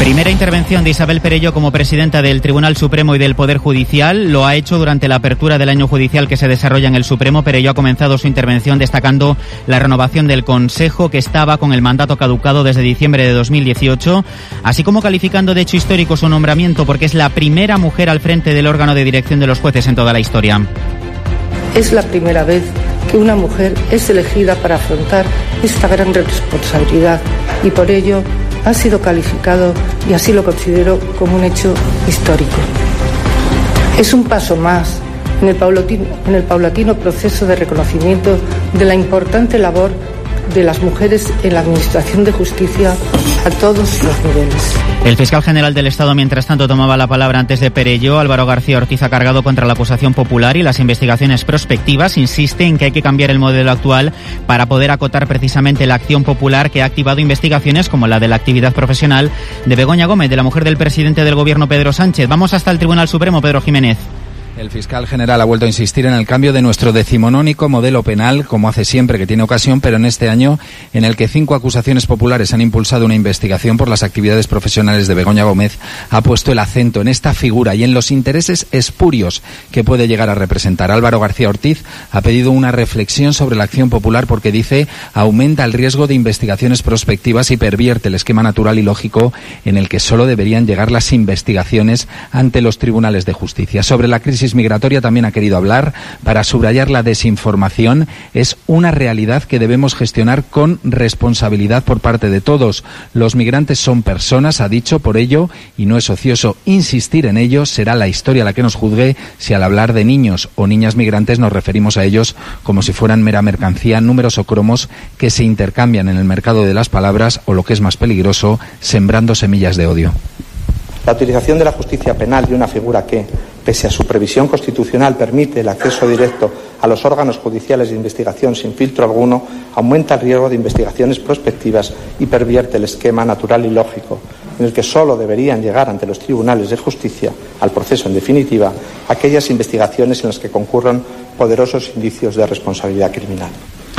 Primera intervención de Isabel Perelló como presidenta del Tribunal Supremo y del Poder Judicial. Lo ha hecho durante la apertura del año judicial que se desarrolla en el Supremo. Perelló ha comenzado su intervención destacando la renovación del Consejo, que estaba con el mandato caducado desde diciembre de 2018, así como calificando de hecho histórico su nombramiento porque es la primera mujer al frente del órgano de dirección de los jueces en toda la historia. Es la primera vez que una mujer es elegida para afrontar esta gran responsabilidad y por ello ha sido calificado, y así lo considero, como un hecho histórico. Es un paso más en el paulatino proceso de reconocimiento de la importante labor de las mujeres en la Administración de Justicia a todos los niveles. El fiscal general del Estado, mientras tanto, tomaba la palabra antes de Perelló. Álvaro García Ortiz ha cargado contra la acusación popular y las investigaciones prospectivas. Insiste en que hay que cambiar el modelo actual para poder acotar precisamente la acción popular que ha activado investigaciones como la de la actividad profesional de Begoña Gómez, de la mujer del presidente del Gobierno, Pedro Sánchez. Vamos hasta el Tribunal Supremo, Pedro Jiménez. El fiscal general ha vuelto a insistir en el cambio de nuestro decimonónico modelo penal, como hace siempre que tiene ocasión, pero en este año en el que 5 acusaciones populares han impulsado una investigación por las actividades profesionales de Begoña Gómez, ha puesto el acento en esta figura y en los intereses espurios que puede llegar a representar. Álvaro García Ortiz ha pedido una reflexión sobre la acción popular porque dice aumenta el riesgo de investigaciones prospectivas y pervierte el esquema natural y lógico en el que solo deberían llegar las investigaciones ante los tribunales de justicia. Sobre la crisis migratoria también ha querido hablar para subrayar la desinformación. Es una realidad que debemos gestionar con responsabilidad por parte de todos. Los migrantes son personas, ha dicho, por ello, y no es ocioso insistir en ello, será la historia la que nos juzgue si al hablar de niños o niñas migrantes nos referimos a ellos como si fueran mera mercancía, números o cromos que se intercambian en el mercado de las palabras o, lo que es más peligroso, sembrando semillas de odio. La utilización de la justicia penal de una figura que, pese a su previsión constitucional, permite el acceso directo a los órganos judiciales de investigación sin filtro alguno, aumenta el riesgo de investigaciones prospectivas y pervierte el esquema natural y lógico en el que solo deberían llegar ante los tribunales de justicia, al proceso en definitiva, aquellas investigaciones en las que concurran poderosos indicios de responsabilidad criminal.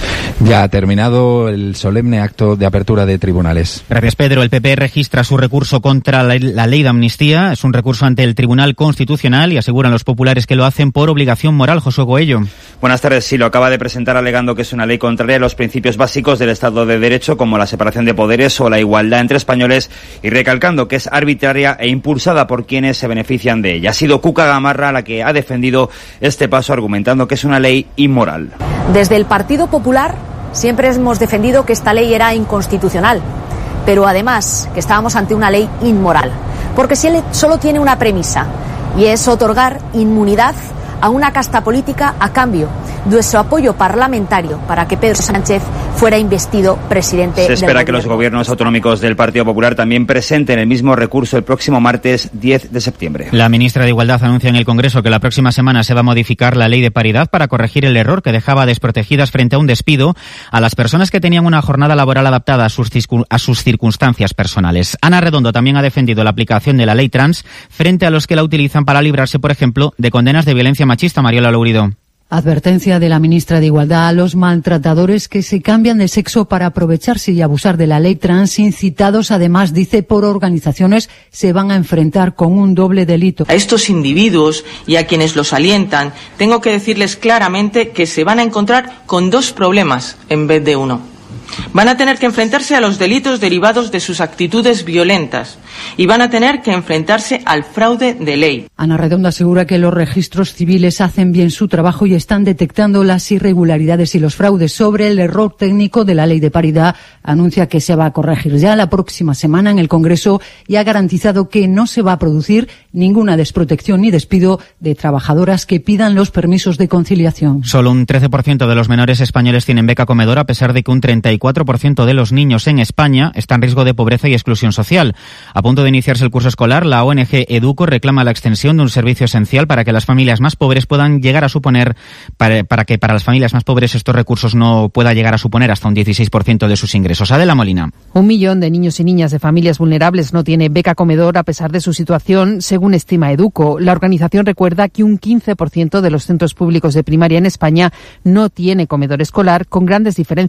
Ya ha terminado el solemne acto de apertura de tribunales. Gracias, Pedro. El PP registra su recurso contra la ley de amnistía. Es un recurso ante el Tribunal Constitucional y aseguran los populares que lo hacen por obligación moral. Josué Goello. Buenas tardes. Sí, lo acaba de presentar alegando que es una ley contraria a los principios básicos del Estado de Derecho, como la separación de poderes o la igualdad entre españoles, y recalcando que es arbitraria e impulsada por quienes se benefician de ella. Ha sido Cuca Gamarra la que ha defendido este paso, argumentando que es una ley inmoral. Desde el Partido Popular siempre hemos defendido que esta ley era inconstitucional, pero además que estábamos ante una ley inmoral, porque solo tiene una premisa, y es otorgar inmunidad a una casta política a cambio de su apoyo parlamentario para que Pedro Sánchez fuera investido presidente del Gobierno. Se espera que los gobiernos autonómicos del Partido Popular también presenten el mismo recurso el próximo martes 10 de septiembre. La ministra de Igualdad anuncia en el Congreso que la próxima semana se va a modificar la ley de paridad para corregir el error que dejaba desprotegidas frente a un despido a las personas que tenían una jornada laboral adaptada a sus circunstancias personales. Ana Redondo también ha defendido la aplicación de la ley trans frente a los que la utilizan para librarse, por ejemplo, de condenas de violencia machista. Mariola Lourido. Advertencia de la ministra de Igualdad a los maltratadores que se cambian de sexo para aprovecharse y abusar de la ley trans, incitados además, dice, por organizaciones, se van a enfrentar con un doble delito. A estos individuos y a quienes los alientan, tengo que decirles claramente que se van a encontrar con 2 problemas en vez de 1. Van a tener que enfrentarse a los delitos derivados de sus actitudes violentas y van a tener que enfrentarse al fraude de ley. Ana Redondo asegura que los registros civiles hacen bien su trabajo y están detectando las irregularidades y los fraudes. Sobre el error técnico de la ley de paridad, anuncia que se va a corregir ya la próxima semana en el Congreso y ha garantizado que no se va a producir ninguna desprotección ni despido de trabajadoras que pidan los permisos de conciliación. Solo un 13% de los menores españoles tienen beca comedor, a pesar de que un 34% de los niños en España están en riesgo de pobreza y exclusión social. A punto de iniciarse el curso escolar, la ONG Educo reclama la extensión de un servicio esencial para que las familias más pobres puedan llegar a suponer, para que para las familias más pobres estos recursos no pueda llegar a suponer hasta un 16% de sus ingresos. Adela Molina. 1 millón de niños y niñas de familias vulnerables no tiene beca comedor a pesar de su situación, según estima Educo. La organización recuerda que un 15% de los centros públicos de primaria en España no tiene comedor escolar, con grandes diferencias